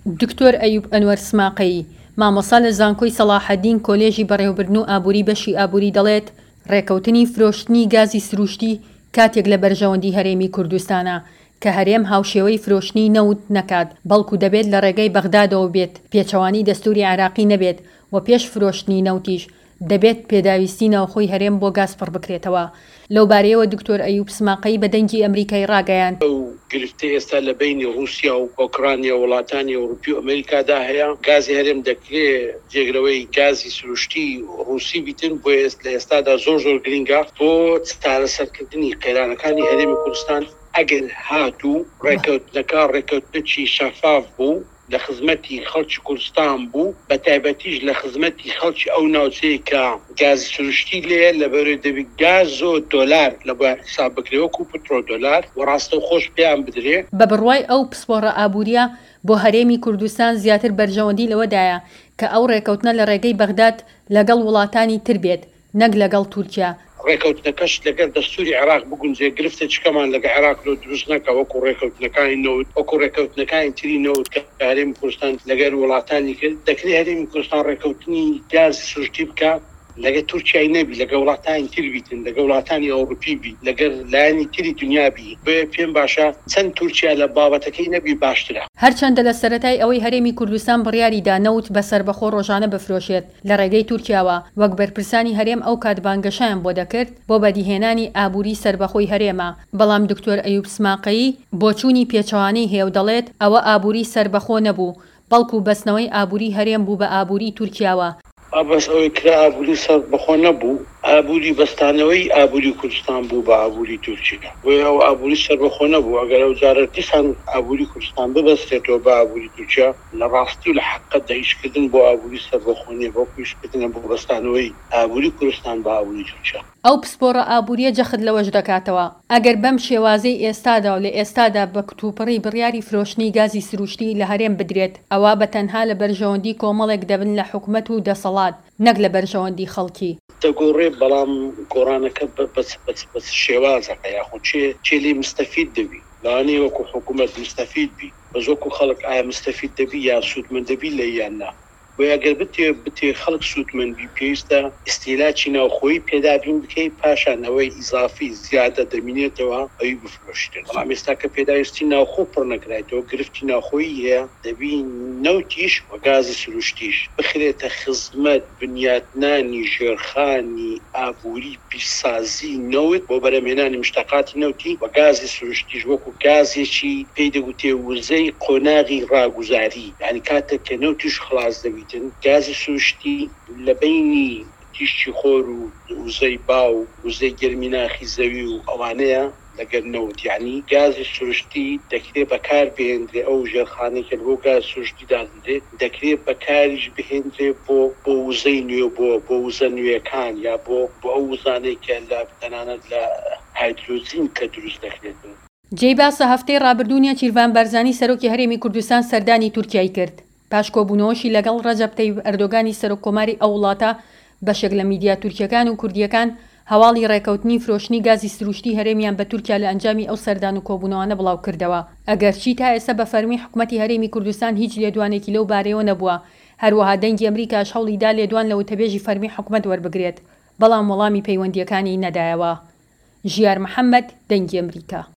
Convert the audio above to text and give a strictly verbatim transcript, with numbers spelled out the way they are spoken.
دکتۆر ئەیوب ئەنوەر سماقەیی مامۆستا لە زانکۆی سەلاحەدین کۆلێژی بەڕێوەبردن و ئابووری بەشی ئابووری دەڵێت ڕێکەوتنی فرۆشتنی گازی سروشتی کاتێک لە بەرژەوەندی هەرێمی کوردستانە کە هەرێم هاوشێوەی فرۆشتنی نەوت نەکات بەڵکو دەبێت لە ڕێگەی بەغدادەوە بێت، پێچەوانی دەستوری عێراقی نەبێت و پێش فرۆشتنی نەوتیش دەبێت پێداویستی ناوخۆی هەرێم بۆ گاز پڕ بکرێتەوە. لەو بارەیەوە دکتۆر ئەیوب سماقەیی بە دەنگی ئەمریکای ڕاگەیاند گرفتی ئێستا لە بینی رووسیا و ئۆکرانیا وڵاتانی ئەوروپی و ئەمریکادا هەیە گازی هەرێم دەکرێت جێگرەوەی گازی سروشتی رووسی بیتن بۆ لە ئێستادا زۆر زۆر گرنگە بۆ چارەسەرکردنی قەیرانەکانی هەرێمی کوردستان. ئەگەر هاتوو ڕێکەوتنەکە ڕێکەوتنێکی شەفاف بوو لە خزمەتی خەڵکی کوردستان بوو، بە تایبەتیش لە خزمەتی خەڵکی ئەو ناوچەیە کە گازی سروشتی لێ لەبەرەوەی دەبێت گاز و دۆلار لە بۆ حساب بکرێەوە و پترۆ دۆلار و ڕاستە خۆش پێیان بدرێ. بە بڕوای ئەو پسپۆڕە ئابووریە بۆ هەرێمی کوردستان زیاتر بەرژەوەندی لەوەدایە کە ئەو ڕێکەوتنە لە ڕێگەی بەغداد لەگەڵ وڵاتانی تر بێت نەک لەگەڵ تورکیا. ڕێکەوتنەکەش لەگەر دەستوری عێراق بگونجێ گرفتە چکەمان لەگە عێراق لۆ دروست نەکە وەکو ڕێکەوتنەکانی نەوت وەکو ڕێکەوتنەکانی تری نەوت کە هەرێمی کوردستان لەگەر وڵاتانی کرد. دەکرێت هەرێمی کوردستان ڕێکەوتنی گازی سروشتی بکە لەگە تورکیای نەبی، لەگە وڵاتانی تر بیتن، لەگە وڵاتانی ئەوروپی بی، لەگەر لایەنی تری دنیا بی. بۆیە پێم باشە چەند تورکیا لە بابەتەکەی نەبی باشترە. هەرچەندە لە سەرەتای ئەوەی هەرێمی کوردستان بڕیاریدا نەوت بەسەر بەخۆ ڕۆژانە بفرۆشێت لە ڕێگەی تورکیاوە وەک بەرپرسانی هەرێم ئەو کاتبانگەشیان بۆ دەکرد بۆ بەدیهێنانی ئابووری سەربەخۆی هەرێمە. بەڵام دکتۆر ئەیوب سماقەیی بۆچوونی پێچەوانەی هێو دەڵێت ئەوە ئابووری سەربەخۆ نەبوو بەڵکو بەستنەوەی ئابووری هەرێم بوو بە ئابووری تورکیاوە. ئابەس ئەوەی کرا ئابووری سەربەخۆ نەبوو، ئابووری بەستانەوەی ئابووری کوردستان بوو بە ئابووری تورکیا. بۆیە ئەو ئابووری سەربەخۆ نەبوو. ئەگەر ئەو جارە دیسان ئابووری کوردستان ببەستێتەوە بە ئابووری تورکیا لە ڕاستی و لە حەقیقەتدا هیچکردن بۆ ئابووری سەربەخۆ نیە، بەڵکو هیچکردنە بۆ بەستانەوەی ئابووری کوردستان بە ئابووری تورکیا. ئەو پسپۆڕە ئابووریە جەخت لەوەش دەکاتەوە ئەگەر بەم شێوازەی ئێستادا و لە ئێستادا بە کتوپڕی بڕیاری فرۆشتنی گازی سروشتی لە هەرێم بدرێت ئەوە بە تەنها لە بەرژەوەندی کۆمەڵێک دەبن لە حکومەت و دەسەڵات نەک لە بەرژەوەندی خەڵکی. دەگۆڕێ بەڵام گۆڕانەکە بەس شێوازەکە یاخۆ چێ لێ مستەفید دەبی لەوانەیە وەکو حکومەت مستەفید بی بەس وەکو خەڵک ئایا مستەفید دەبی یا سوودمەند دەبی لە یان نا. بۆ ئەگەر بتێ بتێ خەڵک سوودمەندبی پێویستە ئیستیلاکی ناوخۆیی پێدابین بکەی پاشان ئەوەی ئیزافی زیادە دەمینێتەوە ئەوی بفرۆشتن. بەڵام ئێستا کە پێداویستی ناوخۆ پڕ نەکرایەوە گرفتی ناوخۆیی هەیە دەبی نەوتیش و گازی سروشتیش بخرێتە خزمەت بنیاتنانی ژێرخانی ئابووری پیشسازی نەوت بۆ بەرەمهێنانی مشتەقاتی نەوتی و گازی سروشتیش وەکو گازێکی پێی دەگوتێ وزەی قۆناغی ڕاگوزاری، یعنی کاتێک کە نەوتیش خلاص دەبی گازی سروشتی لە بینی تیشتی خۆر و وزەی با و وزەی گەرمیناخی زەوی و ئەوانەیە لەگەر نەوت. یعنی گازی سروشتی دەکرێت بەکار بهێنرێ ئەو ژێرخانەیەکە بۆ گاز سروشتی دادرێت دەکرێت بەکاریش بهێنرێ بۆ بۆ وزەی نوێ بۆ بۆ وزە نوێەکان یا بۆ بۆ ئەو وزانەی کە لە تەنانەت لە هایدرۆجین کە دروست دەکرێت. جێی باسە هەفتەی ڕابردوونیە چیروان بارزانی سەرۆکی هەرێمی کوردستان سەردانی تورکیای کرد پاش کۆبوونەوەشی لەگەڵ ڕەجەب تەیب ئەردۆگانی سەرۆک کۆماری ئەو وڵاتە بەشێک لە میدیا تورکیەکان و کوردیەکان هەواڵی ڕێکەوتنی فرۆشتنی گازی سروشتی هەرێمیان بە تورکیا لە ئەنجامی ئەو سەردان و کۆبوونەوانە بڵاو کردەوە. ئەگەرچی تا ئێستا بە فەرمی حکومەتی هەرێمی کوردستان هیچ لێدوانێکی لەو بارەیەوە نەبووە، هەروەها دەنگی ئەمریکاش هەوڵیدا لێدوان لە وتەبێژی فەرمی حکومەت وەربگرێت بەڵام وەڵامی پەیوەندیەکانی نەدایەوە. ژیار محەممەد، دەنگی ئەمریکا.